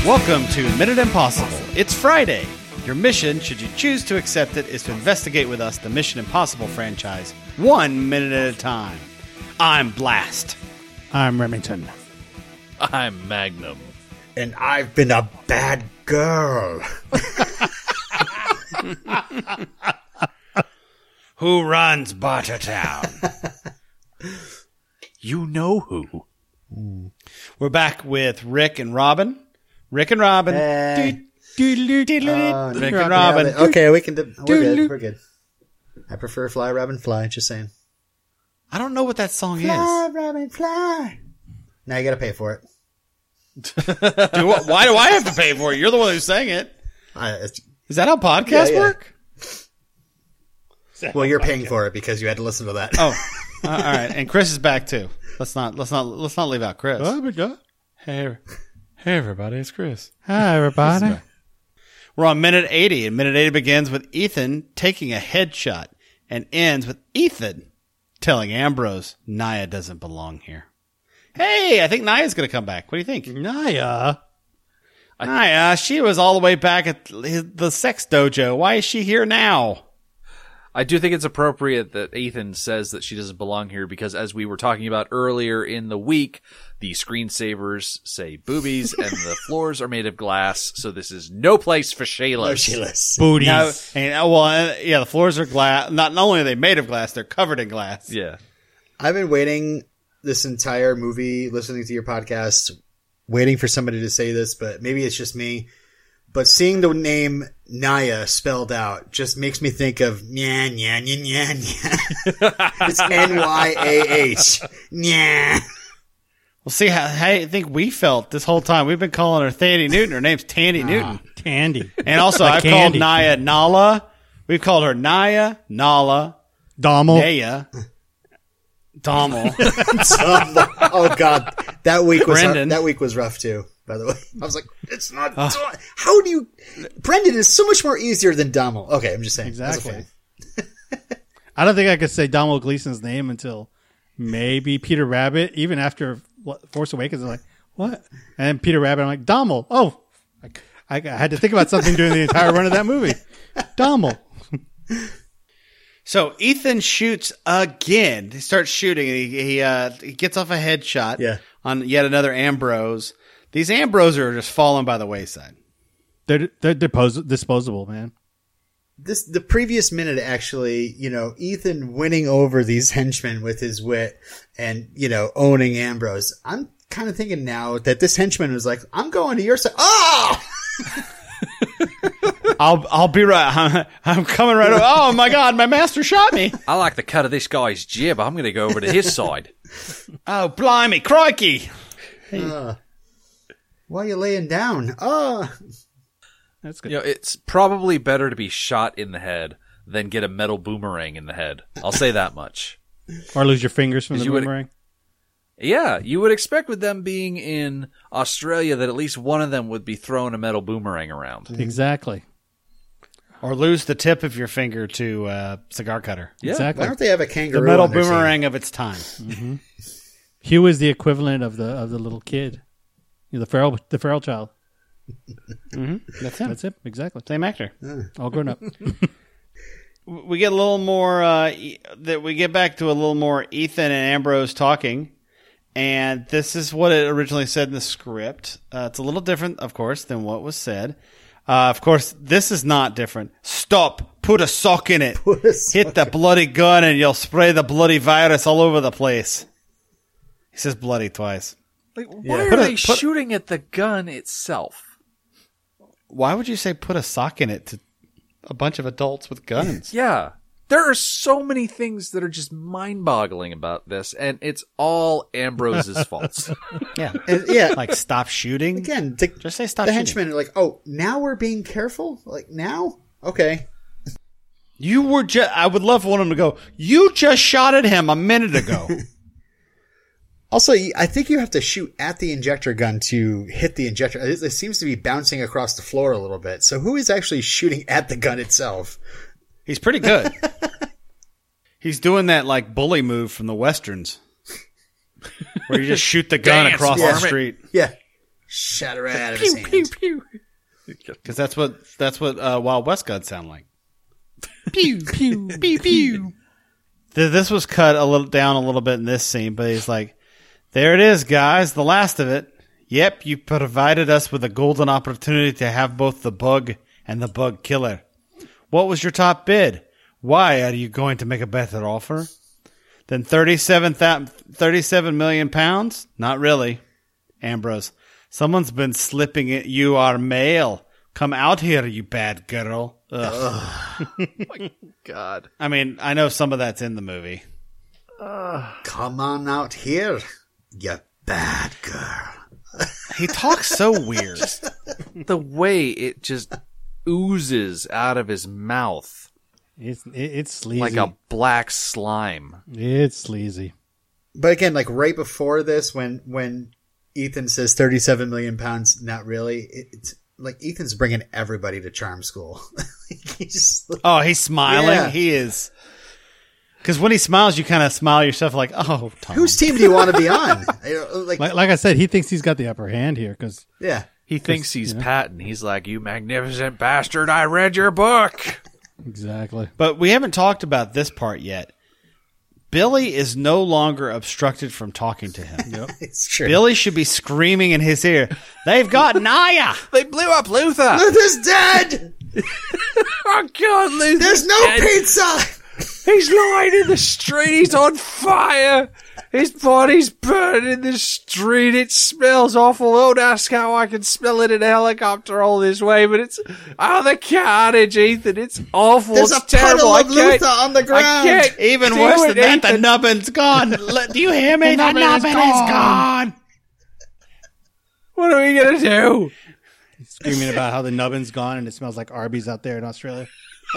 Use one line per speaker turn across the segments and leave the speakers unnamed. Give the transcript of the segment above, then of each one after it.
Welcome to Minute Impossible. It's Friday. Your mission, should you choose to accept it, is to investigate with us the Mission Impossible franchise, 1 minute at a time. I'm Blast.
I'm Remington.
I'm Magnum.
And I've been a bad girl.
Who runs Bartertown?
You know who.
We're back with Rick and Robin. Rick and Robin.
Hey.
Rick and Robin.
Okay, we're good. We're good. I prefer Fly, Robin, Fly. Just saying.
I don't know what that song
Fly,
is.
Robin, fly. Now you got to pay for it.
Why do I have to pay for it? You're the one who sang it. Is that how podcasts
Yeah.
work?
Well, you're paying for it because you had to listen to that.
Oh, all right. And Chris is back too. Let's not leave out Chris. Hey, everybody, it's Chris.
Hi, everybody.
We're on minute 80, and minute 80 begins with Ethan taking a headshot and ends with Ethan telling Ambrose Naya doesn't belong here. Hey, I think Naya's going to come back. What do you think?
Naya.
Naya, she was all the way back at the sex dojo. Why is she here now?
I do think it's appropriate that Ethan says that she doesn't belong here because, as we were talking about earlier in the week, the screensavers say boobies and the floors are made of glass, so this is no place for Shayla.
No, Sheila's.
Booties.
No, the floors are glass. Not only are they made of glass, they're covered in glass.
Yeah.
I've been waiting this entire movie, listening to your podcast, waiting for somebody to say this, but maybe it's just me. But seeing the name Naya spelled out just makes me think of nya, nya, nya, nya, nya. It's N-Y-A-H. Nya.
Well, see how I think we felt this whole time. We've been calling her Tandy Newton. Her name's Tandy Newton.
Tandy.
And also,
Like
I've
candy.
called Naya Nala. We've called her Naya, Nala,
Dommel.
Naya, Dommel.
Oh God, that week
Brendan.
was rough too. By the way, I was like, it's not. How do you? Brendan is so much more easier than Dommel. Okay, I'm just saying.
Exactly. I don't think I could say Donald Gleason's name until maybe Peter Rabbit. Even after Force Awakens, I'm like, what? And Peter Rabbit, I'm like, Dommel. Oh, I had to think about something during the entire run of that movie. Dommel.
So Ethan shoots again. He starts shooting, and he gets off a headshot on yet another Ambrose. These Ambrose are just falling by the wayside.
They're disposable, man.
The previous minute, actually, Ethan winning over these henchmen with his wit and, owning Ambrose. I'm kind of thinking now that this henchman was like, I'm going to your side. Oh!
I'll be right. I'm coming right over. Oh my God, my master shot me.
I like the cut of this guy's jib. I'm going to go over to his side.
Oh, blimey, crikey.
Why are you laying down? Oh!
That's good.
It's probably better to be shot in the head than get a metal boomerang in the head. I'll say that much.
Or lose your fingers from the
You would-
boomerang.
Yeah, you would expect with them being in Australia that at least one of them would be throwing a metal boomerang around.
Exactly.
Or lose the tip of your finger to a cigar cutter.
Yeah.
Exactly.
Why don't they have a
The
kangaroo?
metal
on their
boomerang of its time.
Hugh is the equivalent of the little kid. The feral child.
That's him.
That's it. Exactly.
Same actor.
All grown up.
We get a little more. We get back to a little more Ethan and Ambrose talking, and this is what it originally said in the script. It's a little different, of course, than what was said. Of course, this is not different. Stop. Put a sock in it. Hit the bloody gun, and you'll spray the bloody virus all over the place. He says bloody twice.
Like, why are they shooting at the gun itself?
Why would you say put a sock in it to a bunch of adults with guns?
Yeah. There are so many things that are just mind-boggling about this, and it's all Ambrose's faults.
Yeah.
Yeah.
Like, stop shooting.
Again,
Just say stop
the
shooting.
henchmen are like, oh, now we're being careful? Like, now? Okay.
You were just, I would love for one of them to go, you just shot at him a minute ago.
Also, I think you have to shoot at the injector gun to hit the injector. It seems to be bouncing across the floor a little bit. So who is actually shooting at the gun itself?
He's pretty good. He's doing that like bully move from the Westerns. Where you just shoot the gun
Dance,
across the
varmint.
street.
Yeah. Shot right out of his hand.
Pew, pew.
Because that's what Wild West guns sound like.
Pew pew pew pew.
This was cut a little bit in this scene, but he's like, "There it is, guys, the last of it. Yep, you provided us with a golden opportunity to have both the bug and the bug killer. What was your top bid? Why are you going to make a better offer than 37 million pounds? Not really, Ambrose. Someone's been slipping it. You are male. Come out here, you bad girl." Ugh.
God.
I mean, I know some of that's in the movie.
Come on out here, you bad girl.
He talks so weird.
The way it just oozes out of his mouth
It's sleazy.
like a black slime.
It's sleazy.
But again, like right before this, when Ethan says 37 million pounds, not really. It's like Ethan's bringing everybody to charm school. He's
Oh, he's smiling.
Yeah.
He is. Because when he smiles, you kind of smile yourself like, oh, Tom.
whose team do you want to be on? Like,
Like I said, he thinks he's got the upper hand here because
yeah.
He thinks he's Patton. He's like, "You magnificent bastard, I read your book."
exactly.
But we haven't talked about this part yet. Billy is no longer obstructed from talking to him.
Yep.
It's true.
Billy should be screaming in his ear, "They've got Naya!"
They blew up Luther.
Luther's dead!
Oh God, Luther!
There's no pizza!
He's lying in the street. He's on fire. His body's burning in the street. It smells awful. Don't ask how I can smell it in a helicopter all this way, but it's the carnage, Ethan. It's awful.
There's
it's
a
terrible.
puddle of Luther on the ground.
I can't
Even
do
worse
it,
than that, the
Ethan.
nubbin's gone. Do you hear me? The nubbin is gone.
What are we gonna do?
Screaming about how the nubbin's gone and it smells like Arby's out there in Australia.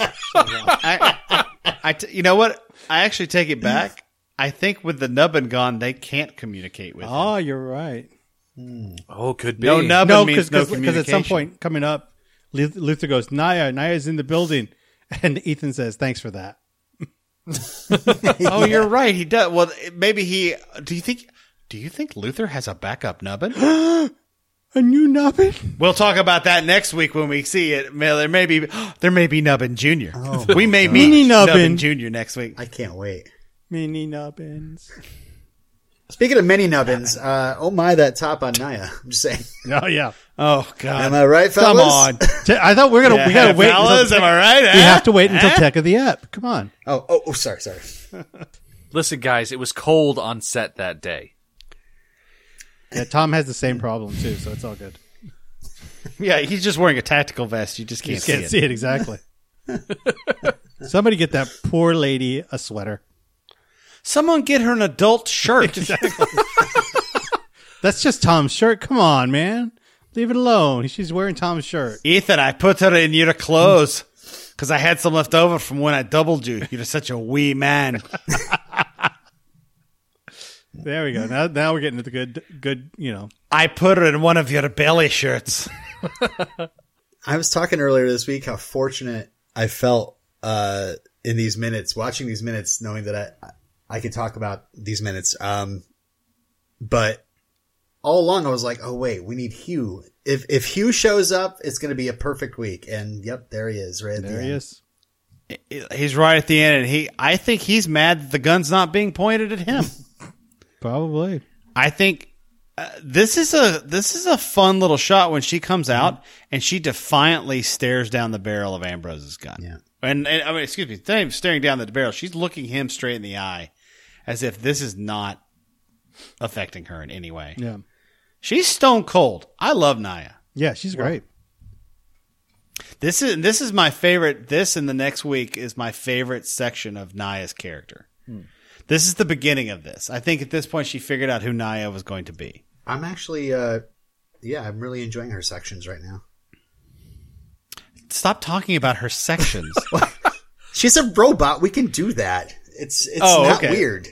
You know what? I actually take it back. I think with the nubbin gone, they can't communicate with him.
Oh, you're right.
Oh, could be.
No nubbin
No,
means no
because
communication.
at some point coming up, Luther goes, Naya's in the building. And Ethan says, thanks for that.
Oh, you're right. He does. Well, maybe he. Do you think Luther has a backup nubbin?
A new nubbin?
We'll talk about that next week when we see it. There may be Nubbin Jr. We may meet
Mini
Nubbin
Nubbin.
Jr. next week.
I can't wait.
Mini nubbins.
Speaking of mini nubbins, oh my, that top on Naya. I'm just saying.
Oh, yeah.
Oh God!
Am I right,
Come
fellas?
on.
I thought we gotta wait.
fellas. Am I right?
We have to wait until Tech of the App. Come on.
Oh, sorry.
Listen, guys, it was cold on set that day.
Yeah, Tom has the same problem too, so it's all good.
Yeah, he's just wearing a tactical vest. You just
You
can't,
just can't
see
see it exactly. Somebody get that poor lady a sweater.
Someone get her an adult shirt.
That's just Tom's shirt. Come on, man. Leave it alone. She's wearing Tom's shirt.
Ethan, I put her in your clothes because I had some left over from when I doubled you. You're such a wee man.
There we go. Now we're getting to the good,
I put her in one of your belly shirts.
I was talking earlier this week how fortunate I felt in these minutes, watching these minutes, knowing that I could talk about these minutes. But all along I was like, oh wait, we need Hugh. If Hugh shows up, it's going to be a perfect week. And yep, there he is. Right at the
There
end.
he is.
He's right at the end, and I think he's mad that the gun's not being pointed at him.
Probably.
I think this is a fun little shot when she comes out and she defiantly stares down the barrel of Ambrose's gun.
Yeah.
And I mean, excuse me, not even staring down the barrel. She's looking him straight in the eye, as if this is not affecting her in any way.
Yeah.
She's stone cold. I love Naya.
Yeah, she's great.
This is my favorite. This and the next week is my favorite section of Naya's character. This is the beginning of this. I think at this point she figured out who Naya was going to be.
I'm actually, I'm really enjoying her sections right now.
Stop talking about her sections.
She's a robot. We can do that. It's
Oh,
not
okay.
weird.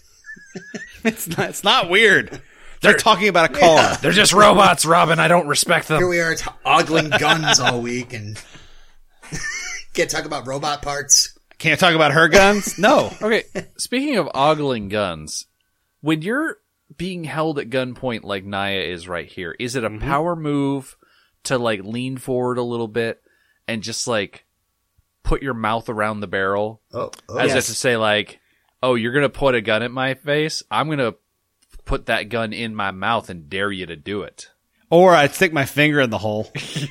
It's not weird. They're talking about a car.
They're just robots, Robin. I don't respect
Here
them.
we are ogling guns all week and can't talk about robot parts.
Can't talk about her guns? No.
Okay, speaking of ogling guns, when you're being held at gunpoint like Naya is right here, is it a power move to like lean forward a little bit and just like put your mouth around the barrel? As if to say like, oh, you're going to put a gun at my face? I'm going to put that gun in my mouth and dare you to do it.
Or I'd stick my finger in the hole.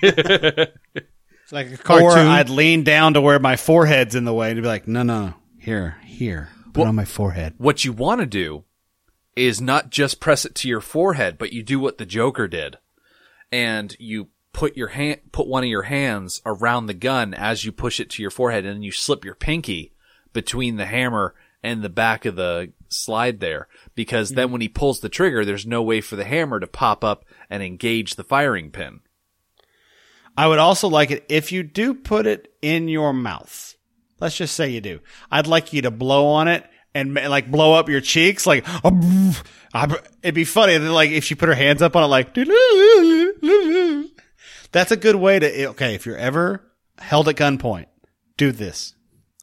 It's like a cartoon.
Or I'd lean down to where my forehead's in the way and be like, no. Here. Put on my forehead.
What you want to do is not just press it to your forehead, but you do what the Joker did. And you put one of your hands around the gun as you push it to your forehead, and then you slip your pinky between the hammer and the back of the slide there. Because then when he pulls the trigger, there's no way for the hammer to pop up and engage the firing pin.
I would also like it if you do put it in your mouth. Let's just say you do. I'd like you to blow on it and like blow up your cheeks. Like, it'd be funny. Like if she put her hands up on it, like, that's a good way to, okay, if you're ever held at gunpoint, do this.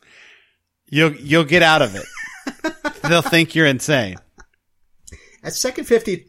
You'll get out of it. They'll think you're insane.
At second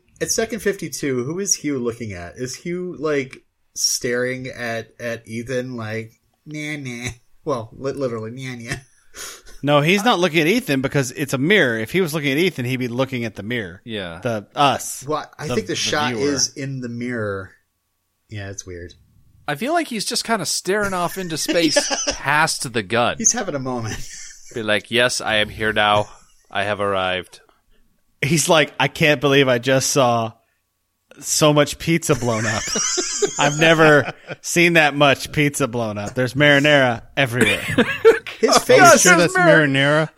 52, who is Hugh looking at? Is Hugh like staring at Ethan like, nah? Well, literally, nah.
No, he's not looking at Ethan because it's a mirror. If he was looking at Ethan, he'd be looking at the mirror.
Yeah.
Us.
Well, I think the shot
viewer.
is in the mirror. Yeah, it's weird.
I feel like he's just kind of staring off into space past the gun.
He's having a moment.
Be like, yes, I am here now. I have arrived.
He's like, I can't believe I just saw so much pizza blown up. I've never seen that much pizza blown up. There's marinara everywhere.
His
Are you
face.
sure that's marinara?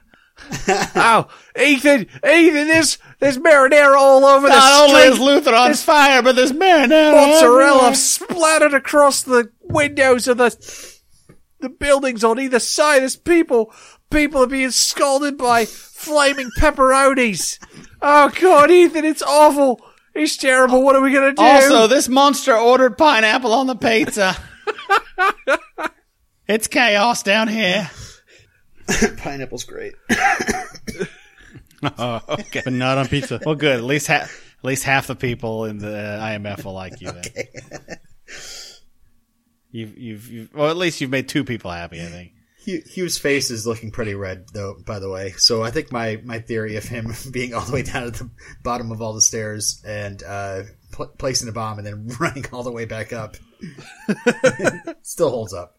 Oh, Ethan, there's marinara all over the
Not only
street.
is Luther on fire, but there's marinara
Mozzarella
everywhere.
splattered across the windows of the buildings on either side. There's people are being scalded by flaming pepperonis. Oh God, Ethan, it's awful. It's terrible. What are we gonna do?
Also, this monster ordered pineapple on the pizza. It's chaos down here.
Pineapple's great.
Oh, okay.
But not on pizza.
Well, good. At least half the people in the IMF will like you.
Okay.
Then. You've well, at least you've made two people happy. I think.
Hugh's face is looking pretty red, though, by the way. So I think my theory of him being all the way down at the bottom of all the stairs and placing a bomb and then running all the way back up still holds up.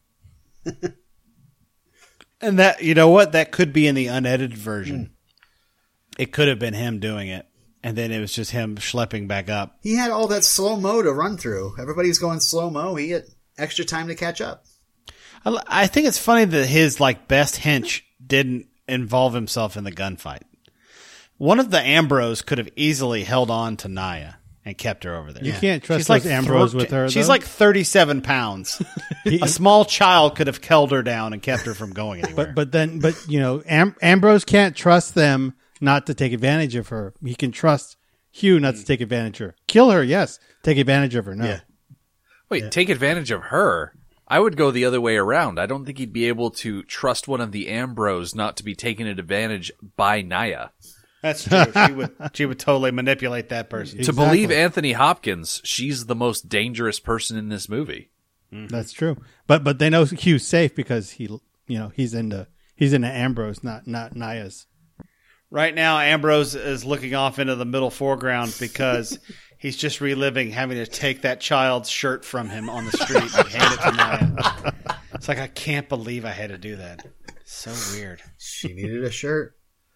And that, you know what? That could be in the unedited version. It could have been him doing it, and then it was just him schlepping back up.
He had all that slow-mo to run through. Everybody's going slow-mo. He had extra time to catch up.
I think it's funny that his like best hench didn't involve himself in the gunfight. One of the Ambrose could have easily held on to Naya and kept her over there.
You can't trust
She's
those
like
Ambrose with her,
She's
though.
like 37 pounds. A small child could have held her down and kept her from going anywhere.
But you know, Ambrose can't trust them not to take advantage of her. He can trust Hugh not to take advantage of her. Kill her, yes. Take advantage of her, no.
Yeah.
Wait, take advantage of her? I would go the other way around. I don't think he'd be able to trust one of the Ambrose not to be taken advantage by Naya.
That's true. She would totally manipulate that person.
To believe Anthony Hopkins, she's the most dangerous person in this movie.
That's true. But they know Hugh's safe because he's into Ambrose, not Naya's.
Right now, Ambrose is looking off into the middle foreground because he's just reliving having to take that child's shirt from him on the street and hand it to Naya. It's like, I can't believe I had to do that. So weird.
She needed a shirt.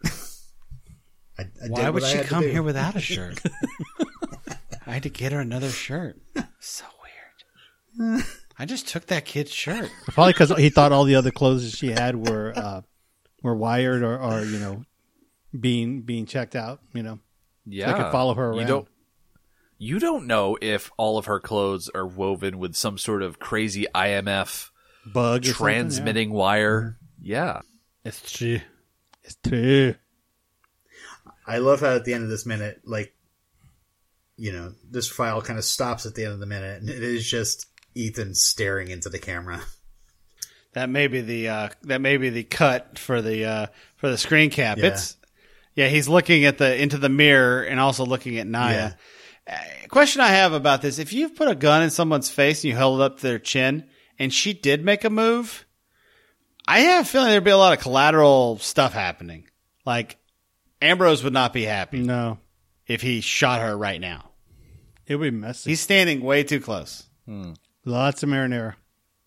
I
Why would she come
here
here without a shirt? I had to get her another shirt. So weird. I just took that kid's shirt.
Probably because he thought all the other clothes that she had were wired or being checked out.
Yeah.
They could follow her around.
You don't know if all of her clothes are woven with some sort of crazy IMF
Bug or
transmitting wire. Yeah.
It's true.
It's true.
I love how at the end of this minute, this file kind of stops at the end of the minute, and it is just Ethan staring into the camera.
That may be the cut for the screen cap.
Yeah.
Yeah, he's looking at into the mirror and also looking at Naya. Question I have about this: if you've put a gun in someone's face and you held it up to their chin, and she did make a move, I have a feeling there'd be a lot of collateral stuff happening. Like Ambrose would not be happy
No,
if he shot her right now.
it would be messy.
He's standing way too close.
Lots of marinara.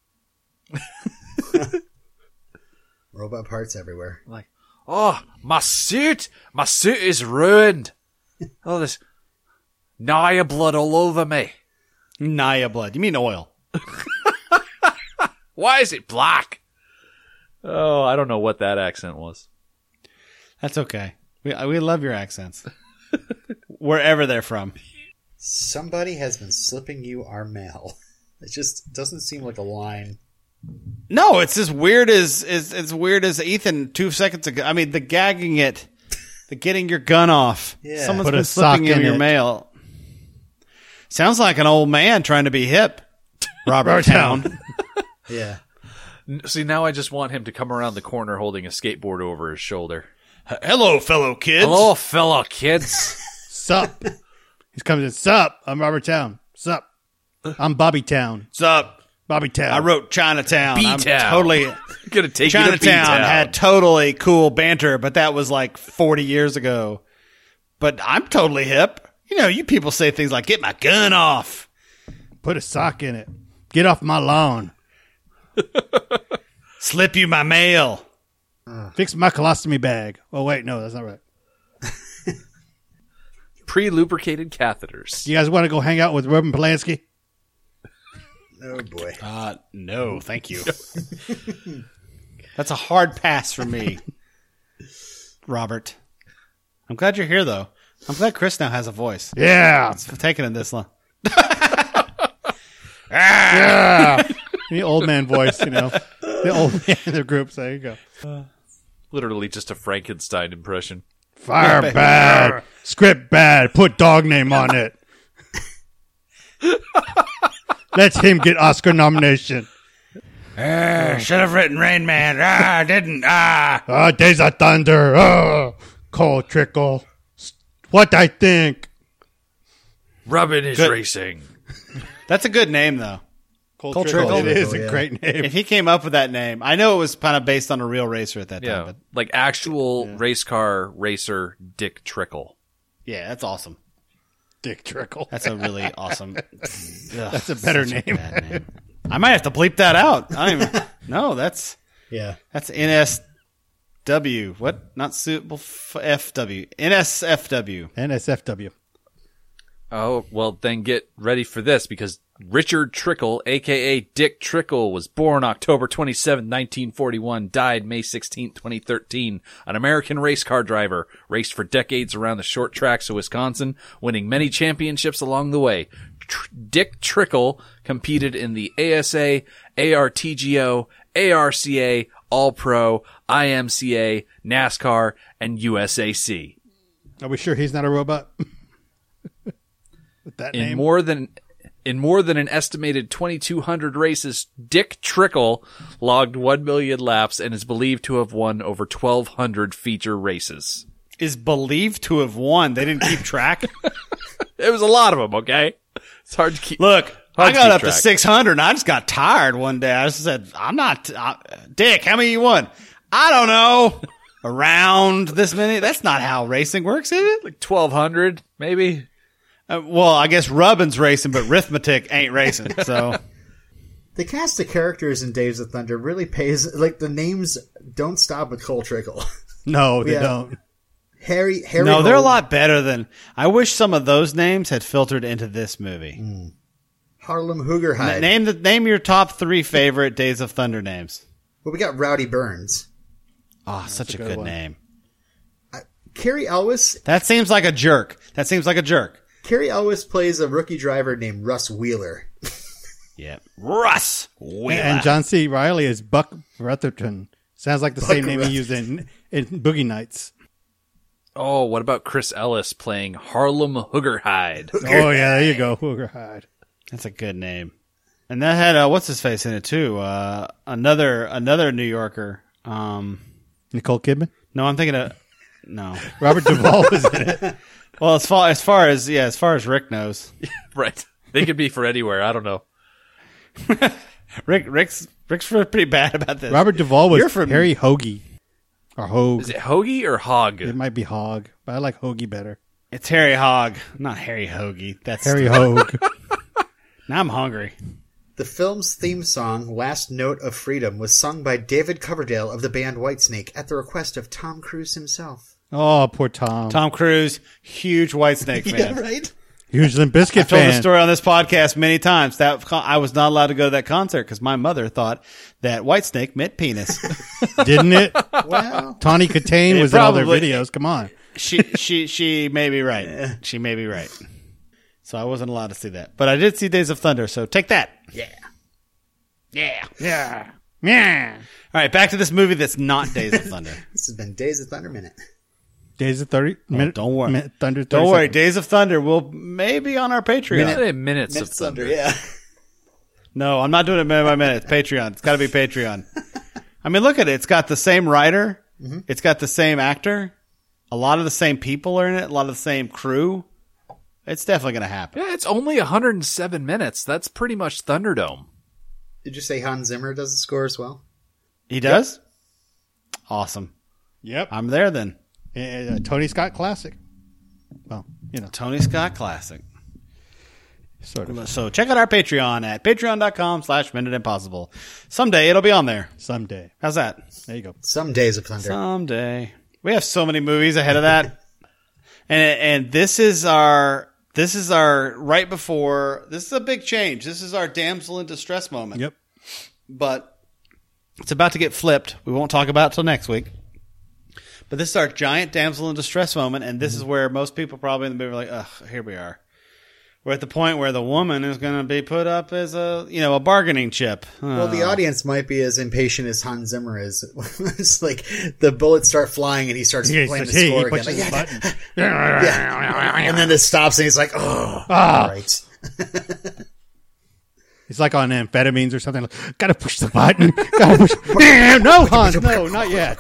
Robot parts everywhere.
Like, oh, my suit is ruined. Oh, there's Naya blood all over me.
Naya blood. You mean oil?
Why is it black? Oh, I don't know what that accent was.
That's okay. We love your accents. Wherever they're from.
Somebody has been slipping you our mail. It just doesn't seem like a line.
No, it's as weird as weird as Ethan 2 seconds ago. I mean, the gagging it, the getting your gun off.
Yeah.
Someone's
Put a
been slipping
sock
in
in
your
it.
mail. Sounds like an old man trying to be hip. Robert Town.
Yeah.
See, now I just want him to come around the corner holding a skateboard over his shoulder.
Hello, fellow kids.
Hello, fellow kids.
Sup? He's coming in. Sup? I'm Robert Town. Sup? I'm Bobby Town.
What's up?
Bobby Town.
I wrote Chinatown. I'm
B-Town.
totally
Gonna take you to
Chinatown
B-Town.
had totally cool banter, but that was like 40 years ago. But I'm totally hip. You know, you people say things like "get my gun off."
Put a sock in it. Get off my lawn.
Slip you my mail.
Fix my colostomy bag. Oh, wait. No, that's not right.
Pre-lubricated catheters.
You guys want to go hang out with Robin Polanski?
Oh boy.
No, thank you. That's a hard pass for me, Robert. I'm glad you're here, though. I'm glad Chris now has a voice.
Yeah.
It's taking it this long.
Yeah. The old man voice, you know. The old man in the group. So there you go.
Literally just a Frankenstein impression.
Fire bad. Script bad. Put dog name on it. Let him get Oscar nomination.
Should have written Rain Man. I didn't.
Days of Thunder. Cold Trickle. What I think.
Robin is
Good.
racing.
That's a good name, though.
Cold
Trickle.
It is
Yeah.
a great name.
If he came up with that name, I know it was kind of based on a real racer at that time.
Yeah,
But
like actual race car racer Dick Trickle.
yeah, that's awesome.
Dick Trickle.
That's a really awesome.
That's a better name.
Bad name. I might have to bleep that out. I don't even. No, that's
Yeah.
NSW. What? Not suitable FW. NSFW.
NSFW.
Oh, well, then get ready for this because Richard Trickle, a.k.a. Dick Trickle, was born October 27, 1941, died May 16, 2013. An American race car driver, raced for decades around the short tracks of Wisconsin, winning many championships along the way. Dick Trickle competed in the ASA, ARTGO, ARCA, All-Pro, IMCA, NASCAR, and USAC.
Are we sure he's not a robot? With that
In
name?
more than an estimated 2,200 races, Dick Trickle logged 1 million laps and is believed to have won over 1,200 feature races.
Is believed to have won. They didn't keep track.
It was a lot of them, okay? It's hard to keep.
Look,
Hard
I
to
got
keep
up to
track.
600 and I just got tired one day. I just said, I'm not, Dick, how many you won? I don't know. Around this many? That's not how racing works, is it?
Like 1,200, maybe?
Well, I guess rubbin's racing, but arithmetic ain't racing. So
The cast of characters in Days of Thunder really pays. Like the names don't stop with Cole Trickle.
No, they
Yeah.
don't.
Harry.
no, they're a
Holt,
lot better than. I wish some of those names had filtered into this movie.
Harlem Hoogerhide.
Name your top 3 favorite Days of Thunder names.
Well, we got Rowdy Burns.
Oh, such a
good
good
one.
name.
Carrie Elwes.
That seems like a jerk.
Carrie Elwes plays a rookie driver named Russ Wheeler.
Yeah, Russ Wheeler.
And John C. Riley is Buck Rutherford. Sounds like the same name he used in Boogie Nights.
Oh, what about Chris Ellis playing Harlem Hoogerhide?
Oh, yeah, there you go. Hoogerhide.
That's a good name. And that had what's his face in it too. Another New Yorker.
Nicole Kidman?
No, I'm thinking of No.
Robert Duvall was in it.
Well, as far as Rick knows,
Right. They could be for anywhere. I don't know.
Rick's pretty bad about this.
Robert Duvall was
You're from-
Harry Hoagie. Or Hogue.
Is it Hoagie or Hog?
It might be Hog, but I like Hoagie better.
It's Harry Hogg, not Harry Hoagie. That's
Harry Hogue.
Now I'm hungry.
The film's theme song, Last Note of Freedom, was sung by David Coverdale of the band Whitesnake at the request of Tom Cruise himself.
Oh, poor Tom.
Tom Cruise, huge Whitesnake fan.
Yeah, right?
Huge Limp Bizkit
I've told the
fan.
story on this podcast many times. That I was not allowed to go to that concert because my mother thought that Whitesnake meant penis.
Didn't it?
Well,
Tawny Katane
It
was in all their
probably-
videos. Come on.
she may be right. She may be right. So I wasn't allowed to see that, but I did see Days of Thunder. So take that.
yeah.
Yeah.
Yeah. Yeah.
All right, back to this movie that's not Days of Thunder.
This has been Days of Thunder Minute.
Days of 30 minute.
don't worry.
Thunder 30
Don't worry,
seconds.
Days of Thunder will maybe on our Patreon.
Minutes of
Minutes Thunder,
Thunder.
yeah.
No, I'm not doing it minute by minute. It's Patreon. It's got to be Patreon. I mean, look at it. It's got the same writer. It's got the same actor. A lot of the same people are in it. A lot of the same crew. It's definitely going to happen.
Yeah, it's only 107 minutes. That's pretty much Thunderdome.
Did you say Hans Zimmer does the score as well?
He does? Awesome.
Yep.
I'm there then.
Tony Scott classic. Well, you know,
Tony Scott Classic.
sort of.
So check out our Patreon at patreon.com/Minute Impossible. Someday it'll be on there.
Someday.
How's that?
There you go.
Some Days of Thunder.
Someday. We have so many movies ahead of that. and this is our right before, this is a big change. This is our damsel in distress moment.
Yep.
But it's about to get flipped. We won't talk about it till next week. But this is our giant damsel in distress moment, and this is where most people probably in the movie are like, ugh, here we are. We're at the point where the woman is going to be put up as a bargaining chip.
Well, the audience might be as impatient as Hans Zimmer is. It's like the bullets start flying and he starts playing the score again. Like, yeah. And then it stops and he's like, oh, all right.
It's like on amphetamines or something. Like, gotta push the button. Gotta push. Damn, no, Hans, no, not yet.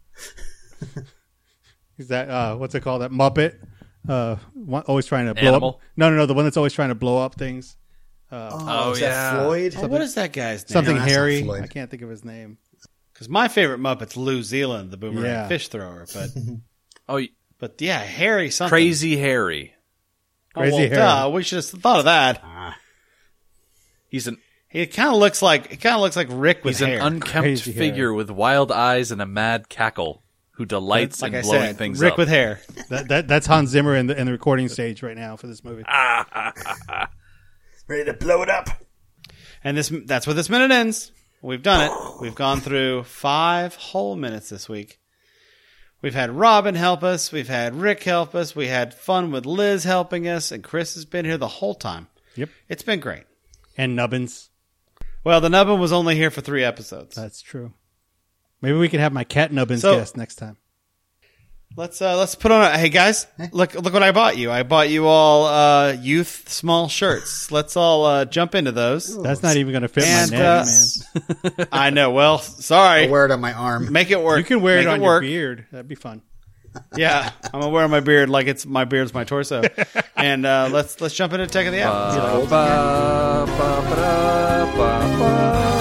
Is that what's it called? That Muppet? Always trying to blow
Animal?
up. No, the one that's always trying to blow up things.
Oh, is
yeah.
that Floyd?
Oh, what is that guy's name?
Something
that's not
hairy.
Floyd.
I can't think of his name.
Because my favorite Muppet's Lou Zealand, the boomerang
Yeah.
fish thrower.
Oh,
But yeah, Harry something.
Crazy Harry.
Crazy
Harry.
Duh, we should have thought of that.
He's an
He kind of looks like Rick with
he's
hair.
an unkempt
Crazy
figure
hair.
with wild eyes and a mad cackle who delights
like
in
I
blowing
said,
things
Rick
up.
with hair.
That's Hans Zimmer in the recording stage right now for this movie.
Ready to blow it up.
And that's where this minute ends. We've done it. We've gone through 5 whole minutes this week. We've had Robin help us. We've had Rick help us. We had fun with Liz helping us. And Chris has been here the whole time.
Yep.
It's been great.
And Nubbins.
Well, the Nubbin was only here for 3 episodes.
That's true. Maybe we can have my cat Nubbins
So-
guest next time.
Let's put on hey guys, look what I bought you. I bought you all youth small shirts. Let's all jump into those.
That's not even going to fit
And,
my neck, man.
I know. Well, sorry.
I'll wear it on my arm.
Make it work.
You can wear
Make
it on
work.
your beard. That'd be fun.
Yeah, I'm gonna wear my beard like it's my beard's my torso. And let's jump into Tech of the App.
Ba, ba, ba, da, ba, ba.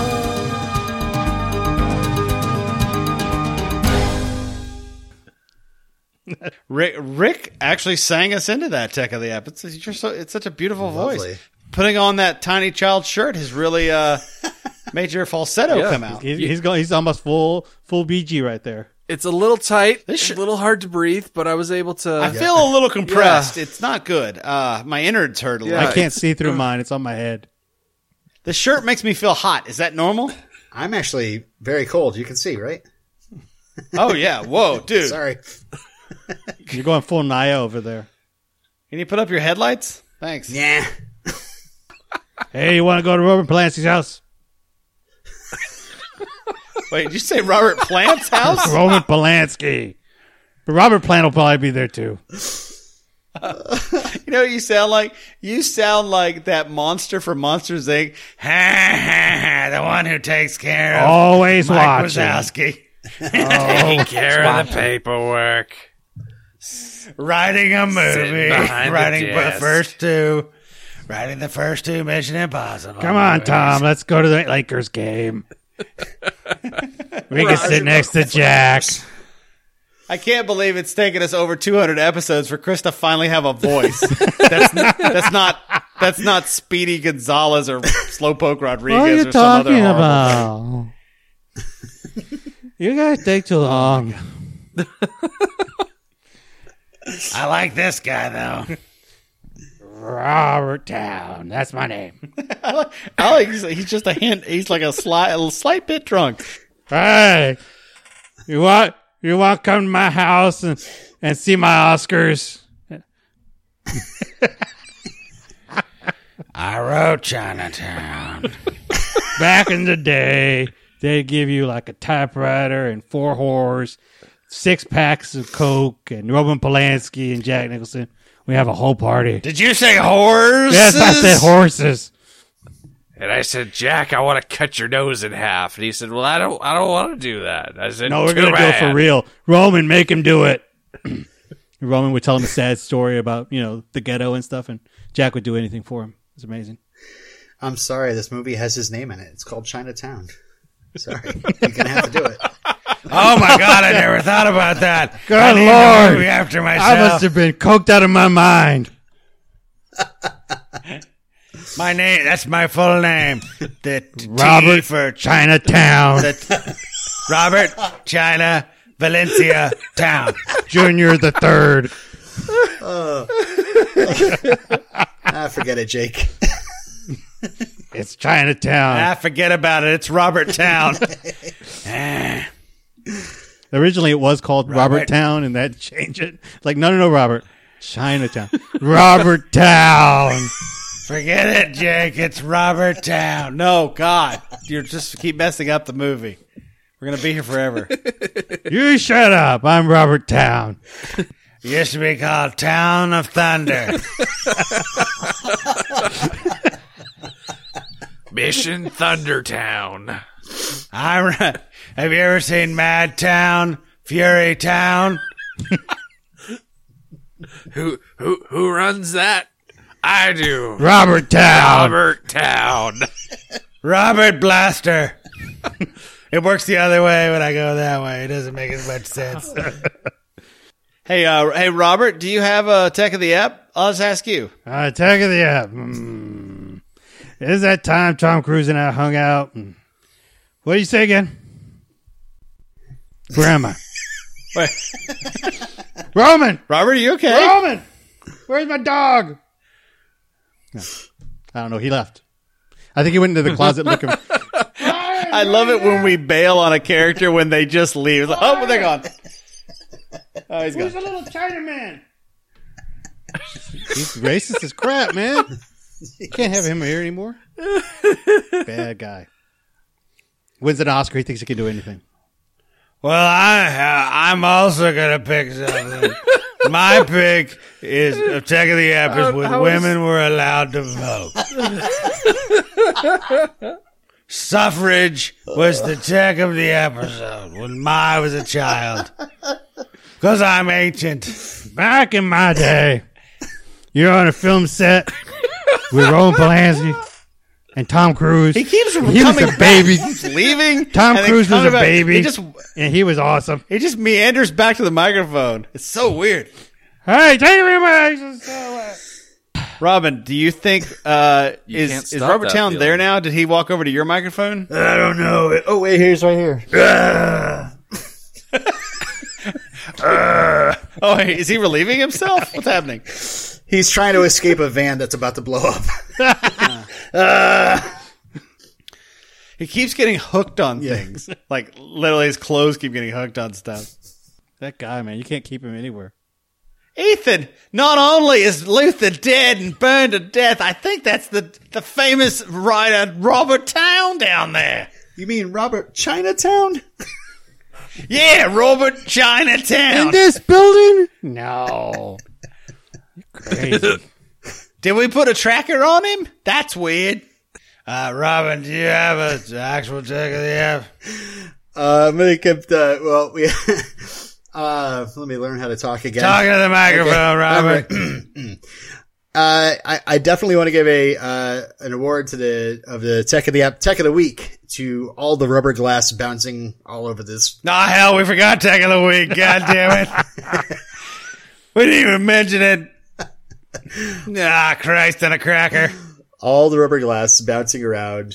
Rick actually sang us into that Tech of the App. It's such a beautiful
Lovely.
voice. Putting on that tiny child shirt has really made your falsetto
Yeah.
come out.
He's almost full BG right there.
It's a little tight,
This
a little hard to breathe, but I was able to.
I feel a little compressed. It's not good. My innards hurt a little.
Yeah.
I can't see through mine. It's on my head.
The shirt makes me feel hot. Is that normal?
I'm actually very cold. You can see, right?
Oh yeah. Whoa, dude.
Sorry.
You're going full Naya over there.
Can you put up your headlights? Thanks.
Yeah.
Hey, you want to go to Robert Polanski's house?
Wait, did you say Robert Plant's house?
Roman Polanski. But Robert Plant will probably be there too.
You know what you sound like? You sound like that monster from Monsters Inc. Ha ha ha! The one who takes care of
Always
Mike
watching.
Wazowski.
Take care of the paperwork.
Writing a movie.
behind the
Writing
desk.
Writing the first two Mission Impossible.
Come on, Tom. Let's go to the Lakers game. We can sit next to Jack.
I can't believe it's taken us over 200 episodes for Chris to finally have a voice. That's not Speedy Gonzalez or Slowpoke Rodriguez
What are you
or some other
talking
horrible
about? You guys take too long.
I like this guy though.
Robert Town. That's my name.
I like he's just a hint. He's like a slight bit drunk.
Hey, you want to come to my house and see my Oscars?
I wrote Chinatown.
Back in the day, they'd give you like a typewriter and 4 whores, 6 packs of Coke, and Roman Polanski and Jack Nicholson. We have a whole party.
Did you say horses?
Yes, I said horses.
And I said, Jack, I want to cut your nose in half. And he said, well, I don't want to do that. I said,
No, we're
too
going to do it
bad.
for real. Roman, make him do it. Roman would tell him a sad story about, the ghetto and stuff, and Jack would do anything for him. It's amazing.
I'm sorry, this movie has his name in it. It's called Chinatown. Sorry. You're going to have to do it.
Oh my God! I never thought about that.
Good Lord.
After
I must have been coked out of my mind.
My name. That's my full name. The
Robert
T for
Chinatown.
Robert China Valencia Town.
Junior the Third.
Forget it, Jake.
It's Chinatown.
Forget about it. It's Robert Town.
Originally, it was called Robert Town, and that changed it. Like, no, Robert. Chinatown. Robert Town.
Forget it, Jake. It's Robert Town. No, God. You just keep messing up the movie. We're going to be here forever.
You shut up. I'm Robert Town.
It used to be called Town of Thunder.
Mission Thundertown.
Have you ever seen Mad Town, Fury Town?
Who runs that? I do.
Robert Town.
Robert Town.
Robert Blaster. It works the other way when I go that way. It doesn't make as much sense. Hey, Robert, do you have a Tech of the App? I'll just ask you.
Attack of the App. It is that time Tom Cruise and I hung out. What did you say again? Where am I?
Wait,
Roman!
Robert, are you okay?
Roman! Where's my dog? No, I don't know. He left. I think he went into the closet looking.
I love it when we bail on a character when they just leave. It's like, oh, they're gone. Oh, he's
Who's
gone.
the little Chinaman? He's racist as crap, man. You can't have him here anymore. Bad guy. Wins an Oscar. He thinks he can do anything.
Well, I'm also going to pick something. My pick is Tech of the App is when women were allowed to vote. Suffrage was the Tech of the episode when I was a child. Because I'm ancient.
Back in my day, you're on a film set with Roman Polanski and Tom Cruise.
He keeps
He was
coming
a baby.
back. He's leaving.
Tom
and then
Cruise was
coming
a
back.
baby.
He
And he was awesome.
just meanders back to the microphone. It's so weird.
Hey, take me away.
Robin, do you think
can't
is
stop
Robert
that
Town there
feeling.
now? Did he walk over to your microphone?
I don't know. Oh, wait, here's right here.
Oh, hey, is he relieving himself? What's happening?
He's trying to escape a van that's about to blow up.
He keeps getting hooked on things. Like literally, his clothes keep getting hooked on stuff.
That guy, man, you can't keep him anywhere.
Ethan, not only is Luther dead and burned to death, I think that's the famous writer Robert Town down there.
You mean Robert Chinatown?
Yeah, Robert Chinatown.
In this building? No. You're crazy.
Did we put a tracker on him? That's weird. Robin, do you have an actual Tech of the App?
I'm gonna keep the Let me learn how to talk again.
Talking to the microphone, Robert.
I definitely want to give an award to the tech of the week to all the rubber glass bouncing all over this.
Nah, hell, we forgot Tech of the Week. God damn it. We didn't even mention it. Ah, Christ on a cracker.
All the rubber glass bouncing around.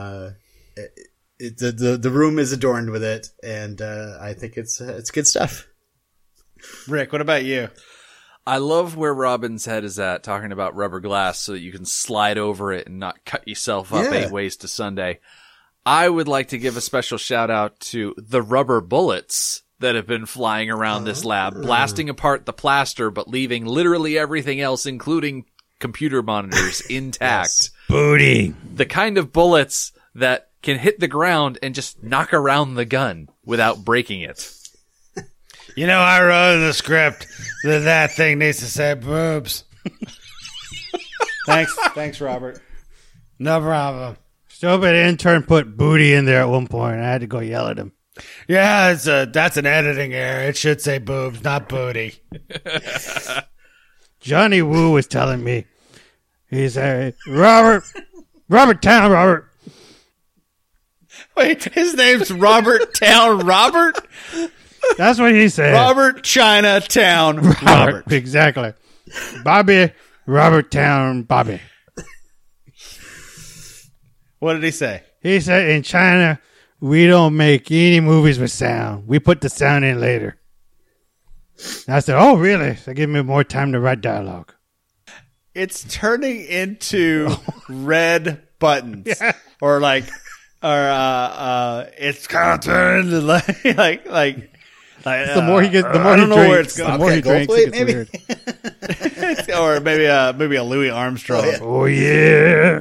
The room is adorned with it, and I think it's good stuff.
Rick, what about you?
I love where Robin's head is at, talking about rubber glass so that you can slide over it and not cut yourself up 8 ways to Sunday. I would like to give a special shout out to the rubber bullets that have been flying around this lab, blasting apart the plaster, but leaving literally everything else, including computer monitors, intact.
Yes.
Booty.
The kind of bullets that can hit the ground and just knock around the gun without breaking it.
You know, I wrote in the script that thing needs to say boobs. Thanks, Robert. No problem.
Stupid intern put booty in there at one point. I had to go yell at him.
Yeah, that's an editing error. It should say boobs, not booty.
Johnny Woo was telling me. He said, Robert Town, Robert.
Wait, his name's Robert Town Robert?
That's what he said.
Robert Chinatown Robert.
Exactly. Bobby, Robert Town, Bobby.
What did he say?
He said, in China, we don't make any movies with sound. We put the sound in later. And I said, oh, really? So give me more time to write dialogue.
It's turning into red buttons.
Yeah.
Or like, it's kind of turning into like
The more he gets, the more
I
he
don't know
drinks.
where it's
The
going.
more he drinks, it gets
maybe?
weird.
Or maybe a Louis Armstrong.
Oh, yeah.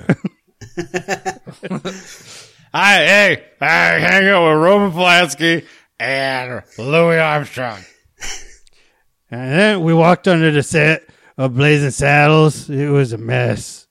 I hang out with Roman Polanski and Louis Armstrong.
And then we walked under the set of Blazing Saddles. It was a mess.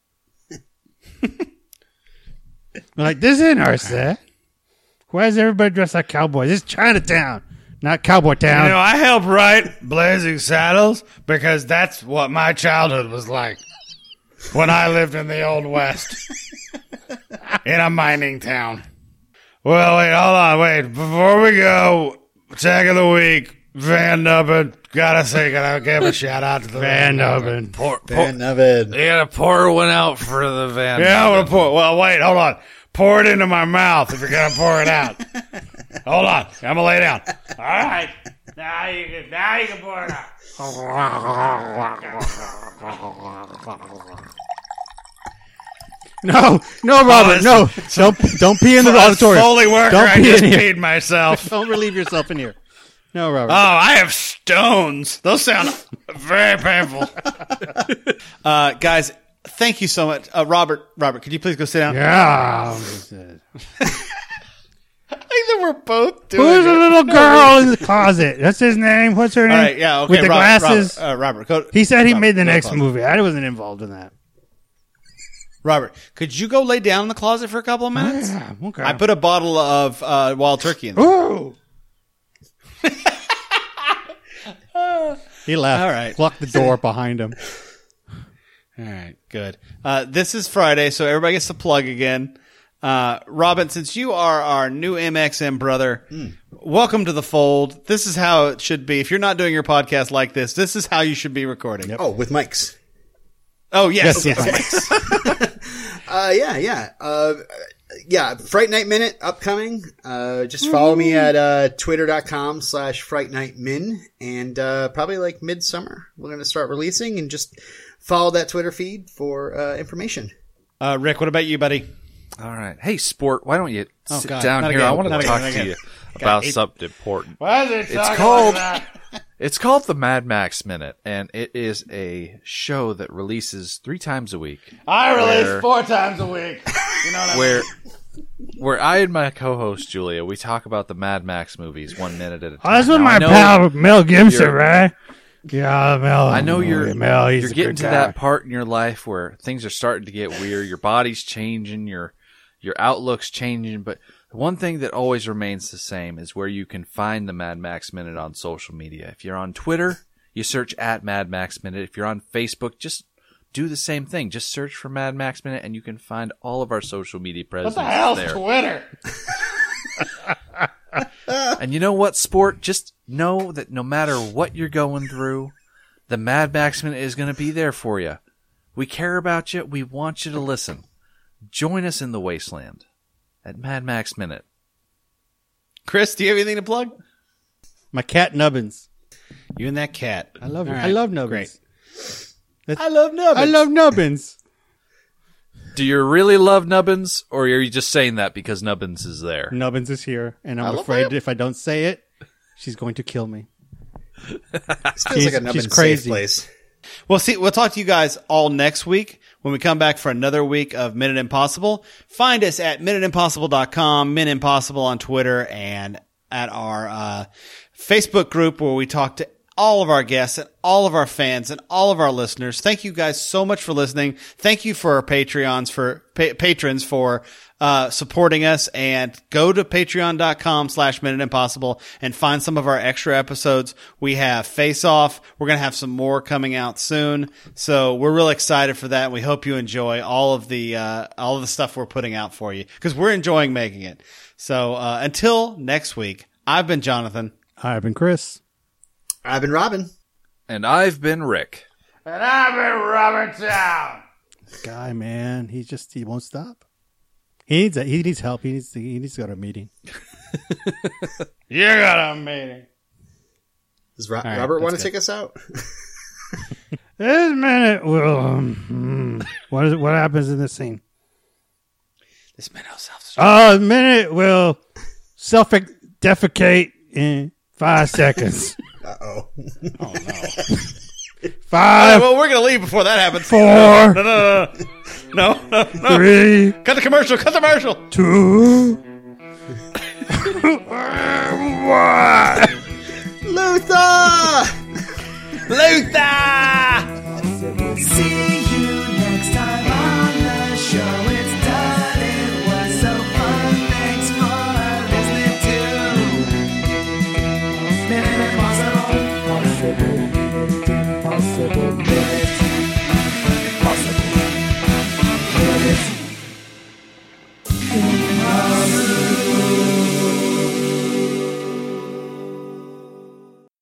We're like, this isn't our set. Why is everybody dressed like cowboys? This is Chinatown, not Cowboy Town.
You know, I helped write Blazing Saddles because that's what my childhood was like when I lived in the Old West in a mining town. Well, wait. Before we go, Tech of the Week, Van Nubbin. Gotta give a shout out to the
Van Nubbin.
Van Nubbin.
You gotta pour one out for the Van.
Yeah, I'm gonna pour. Well, wait, hold on. Pour it into my mouth if you're gonna pour it out. Hold on, I'm gonna lay down. All right, now you can pour it out.
No, Robert, no. Don't pee in the auditorium.
Foley worker,
Don't
I
pee
just
in here.
peed myself.
Don't relieve yourself in here. No, Robert.
Oh, I have stones. Those sound very painful. Guys, thank you so much. Robert, could you please go sit down?
Yeah.
I think that we're both doing
Who's
it.
the little girl in the closet? That's his name. What's her name?
All right, yeah, okay.
With the glasses.
Robert, go,
He said he
Robert,
made the
go to
next
closet.
movie. I wasn't involved in that.
Robert, could you go lay down in the closet for a couple of minutes?
Yeah, okay.
I put a bottle of Wild Turkey in there.
Ooh. He left.
All right.
Locked the door behind him.
All right, good. This is Friday, so everybody gets to plug again. Robin, since you are our new MXM brother, welcome to the fold. This is how it should be. If you're not doing your podcast like this is how you should be recording.
Oh, with mics.
Oh, yes.
Yes.
Yeah. Fright Night Minute upcoming. Just follow me at twitter.com/FrightNightMin, and probably like midsummer we're going to start releasing, and just follow that Twitter feed for information.
Rick, what about you, buddy?
All right. Hey, Sport, why don't you sit
God,
down
not
here?
again,
I want to
not
talk
again,
to
not
you
again.
about
God,
something important.
What is
It's called the Mad Max Minute, and it is a show that releases 3 times a week.
I release 4 times a week. You know what I mean?
Where I and my co-host Julia, we talk about the Mad Max movies 1 minute at a time.
Oh, that's with
Now,
my
I know
pal Mel Gibson,
you're-
right? Yeah, Mel.
I know
Mel. He's
you're
a
getting
good
to
guy.
that part in your life where things are starting to get weird. Your body's changing, your outlook's changing, but The one thing that always remains the same is where you can find the Mad Max Minute on social media. If you're on Twitter, you search at Mad Max Minute. If you're on Facebook, just do the same thing. Just search for Mad Max Minute, and you can find all of our social media presence
What the hell's
there.
Twitter?
And you know what, sport? Just know that no matter what you're going through, the Mad Max Minute is going to be there for you. We care about you. We want you to listen. Join us in the wasteland at Mad Max Minute.
Chris, do you have anything to plug?
My cat Nubbins.
You and that cat.
I love
All
it.
right,
I love Nubbins.
Great. I love Nubbins.
I love Nubbins.
Do you really love Nubbins, or are you just saying that because Nubbins is there?
Nubbins is here, and
I
I'm
love
afraid
him.
if I don't say it, she's going to kill me.
This feels like a
she's
Nubbin
crazy.
safe place.
Well, see, we'll talk to you guys all next week when we come back for another week of Minute Impossible. Find us at MinuteImpossible.com, Minute Impossible on Twitter, and at our Facebook group where we talk to all of our guests and all of our fans and all of our listeners. Thank you guys so much for listening. Thank you for our patrons for supporting us, and go to patreon.com/Minute Impossible and find some of our extra episodes. We have Face Off. We're going to have some more coming out soon. So we're really excited for that. We hope you enjoy all of the stuff we're putting out for you, because we're enjoying making it. So, until next week, I've been Jonathan.
I've been Chris.
I've been Robin.
And I've been Rick.
And I've been Robert Town.
Guy, man, he won't stop. He needs help. He needs to go to a meeting.
You got a meeting.
Does
right,
Robert want to
that's
take us out?
This minute will. What happens in this scene?
This man knows self.
A minute will self-defecate in 5 seconds.
Uh-oh.
Oh, no.
5,
Well, we're going to leave before that happens.
4,
No.
3,
Cut the commercial.
2, 1.
Luther!
Luther!